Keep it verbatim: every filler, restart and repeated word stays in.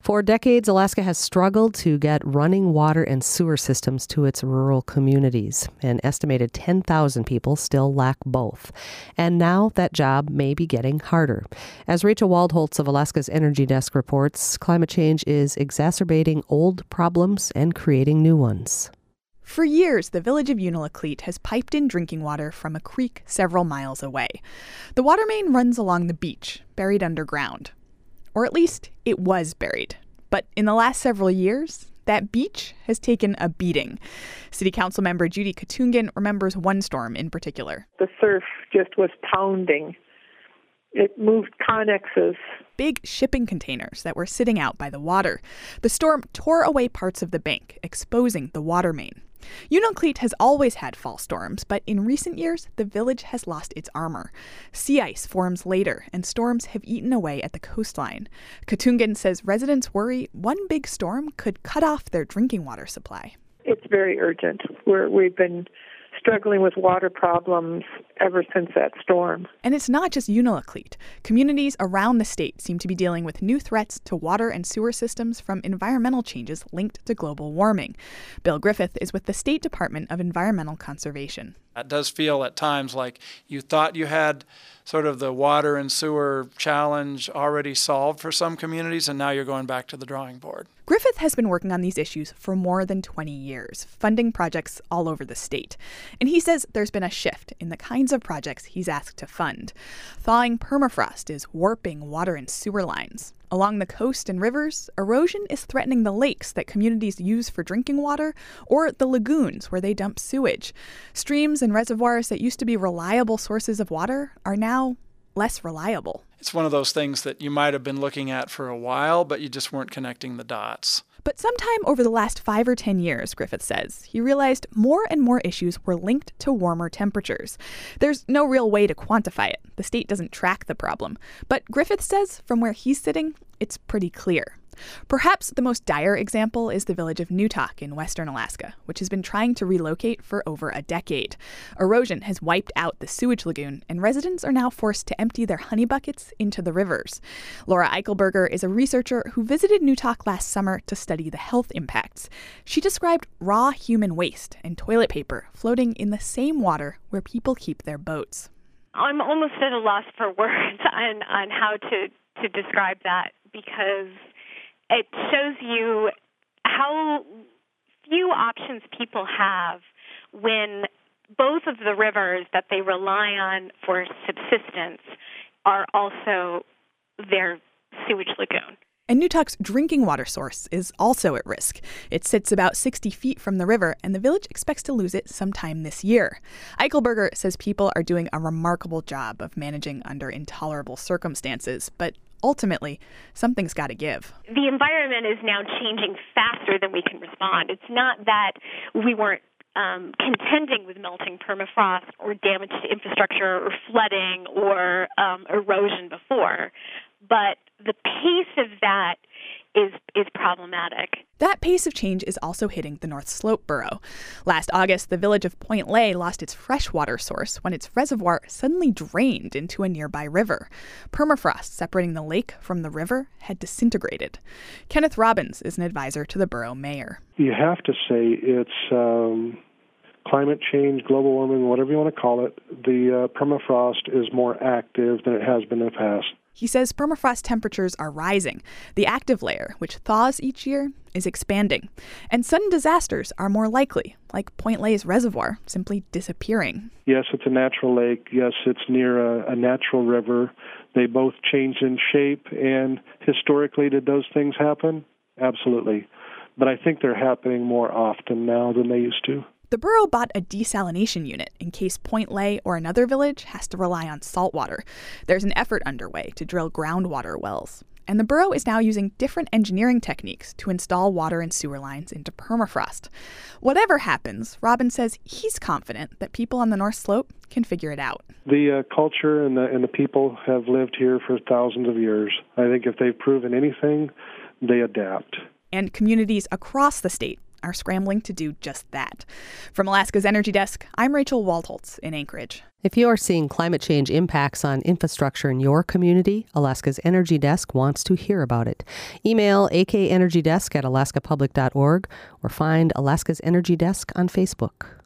For decades, Alaska has struggled to get running water and sewer systems to its rural communities. An estimated ten thousand people still lack both. And now that job may be getting harder. As Rachel Waldholtz of Alaska's Energy Desk reports, climate change is exacerbating old problems and creating new ones. For years, the village of Unalakleet has piped in drinking water from a creek several miles away. The water main runs along the beach, buried underground. Or at least it was buried. But in the last several years, that beach has taken a beating. City Council member Judy Katungan remembers one storm in particular. The surf just was pounding. It moved connexes. Big shipping containers that were sitting out by the water. The storm tore away parts of the bank, exposing the water main. Unalakleet has always had fall storms, but in recent years, the village has lost its armor. Sea ice forms later, and storms have eaten away at the coastline. Katungan says residents worry one big storm could cut off their drinking water supply. It's very urgent. We're, we've been struggling with water problems ever since that storm. And it's not just Unalakleet. Communities around the state seem to be dealing with new threats to water and sewer systems from environmental changes linked to global warming. Bill Griffith is with the State Department of Environmental Conservation. It does feel at times like you thought you had sort of the water and sewer challenge already solved for some communities, and now you're going back to the drawing board. Griffith has been working on these issues for more than twenty years, funding projects all over the state. And he says there's been a shift in the kinds of projects he's asked to fund. Thawing permafrost is warping water and sewer lines. Along the coast and rivers, erosion is threatening the lakes that communities use for drinking water or the lagoons where they dump sewage. Streams and reservoirs that used to be reliable sources of water are now less reliable. It's one of those things that you might have been looking at for a while, but you just weren't connecting the dots. But sometime over the last five or ten years, Griffith says, he realized more and more issues were linked to warmer temperatures. There's no real way to quantify it. The state doesn't track the problem. But Griffith says, from where he's sitting, it's pretty clear. Perhaps the most dire example is the village of Newtok in western Alaska, which has been trying to relocate for over a decade. Erosion has wiped out the sewage lagoon, and residents are now forced to empty their honey buckets into the rivers. Laura Eichelberger is a researcher who visited Newtok last summer to study the health impacts. She described raw human waste and toilet paper floating in the same water where people keep their boats. I'm almost at a loss for words on, on how to, to describe that, because it shows you how few options people have when both of the rivers that they rely on for subsistence are also their sewage lagoon. And Newtok's drinking water source is also at risk. It sits about sixty feet from the river, and the village expects to lose it sometime this year. Eichelberger says people are doing a remarkable job of managing under intolerable circumstances, but ultimately, something's got to give. The environment is now changing faster than we can respond. It's not that we weren't um, contending with melting permafrost or damage to infrastructure or flooding or um, erosion before, but the pace of that is is problematic. That pace of change is also hitting the North Slope borough. Last August, the village of Point Lay lost its freshwater source when its reservoir suddenly drained into a nearby river. Permafrost separating the lake from the river had disintegrated. Kenneth Robbins is an advisor to the borough mayor. You have to say it's um, climate change, global warming, whatever you want to call it. The uh, permafrost is more active than it has been in the past. He says permafrost temperatures are rising. The active layer, which thaws each year, is expanding. And sudden disasters are more likely, like Point Lay's reservoir simply disappearing. Yes, it's a natural lake. Yes, it's near a, a natural river. They both change in shape. And historically, did those things happen? Absolutely. But I think they're happening more often now than they used to. The borough bought a desalination unit in case Point Lay or another village has to rely on salt water. There's an effort underway to drill groundwater wells. And the borough is now using different engineering techniques to install water and sewer lines into permafrost. Whatever happens, Robin says he's confident that people on the North Slope can figure it out. The uh, culture and the, and the people have lived here for thousands of years. I think if they've proven anything, they adapt. And communities across the state are scrambling to do just that. From Alaska's Energy Desk, I'm Rachel Waldholtz in Anchorage. If you are seeing climate change impacts on infrastructure in your community, Alaska's Energy Desk wants to hear about it. Email a k energy desk at alaska public dot org or find Alaska's Energy Desk on Facebook.